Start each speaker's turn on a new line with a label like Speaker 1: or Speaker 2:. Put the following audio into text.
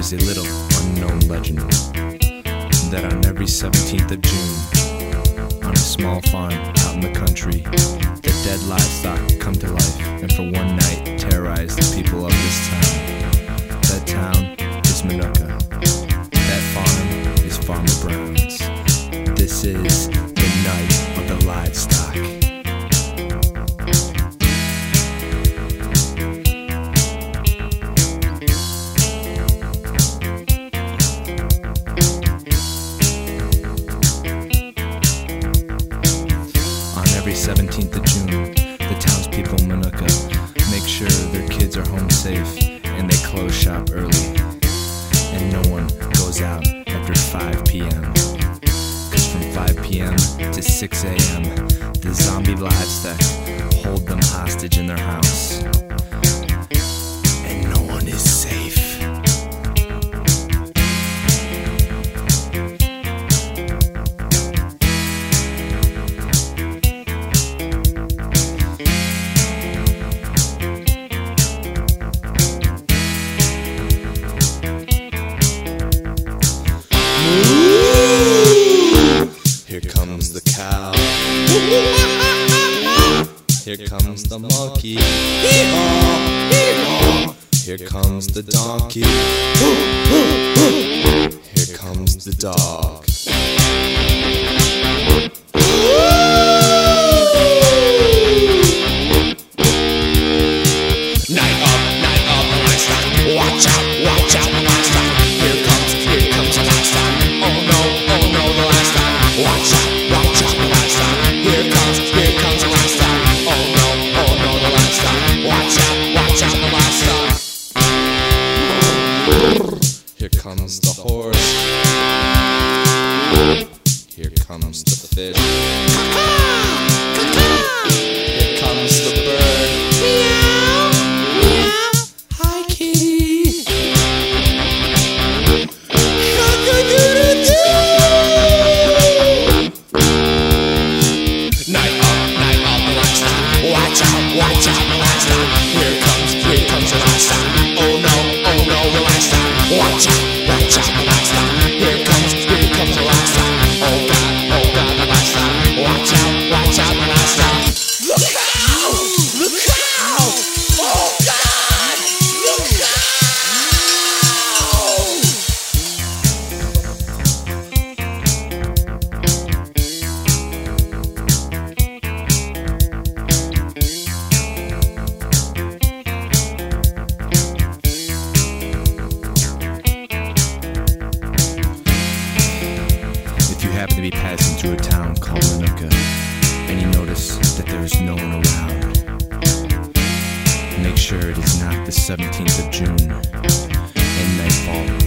Speaker 1: There's a little unknown legend that on every 17th of June, on a small farm out in the country, the dead livestock come to life and for one night terrorize the people of this town. That town is Minooka. That farm is Farmer Brown's. This is the night of the livestock. Every 17th of June, the townspeople in Minooka make sure their kids are home safe and they close shop early. And no one goes out after 5 p.m. Cause from 5 p.m. to 6 a.m., the zombie livestock hold them hostage in their house. And no one is safe. Here comes the cow. Here comes the monkey. Here comes the donkey. Here comes the dog. Night of the livestock. Watch out, the livestock. Here comes the livestock. Oh no, the livestock. Watch out, the livestock. Here comes the livestock. Oh no, the livestock. Watch out, the livestock. Here comes the horse. Here comes the fish. Here comes the bird. Meow. Hi, kitty. Watch out, the livestock. Here comes the livestock. Oh no, the livestock. Watch out, the livestock. Here comes the livestock. Oh God, the livestock. Watch out, the livestock. Look out! Oh God, look out! Happen to be passing through a town called Minooka, and you notice that there is no one around, make sure it is not the 17th of June and nightfall